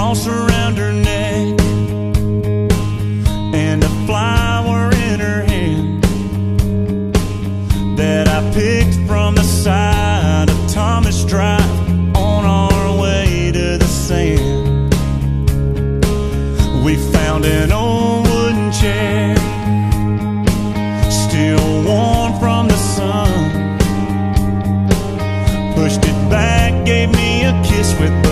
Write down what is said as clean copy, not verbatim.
cross around her neck and a flower in her hand that I picked from the side of Thomas Drive on our way to the sand. We found an old wooden chair, still warm from the sun. Pushed it back, gave me a kiss with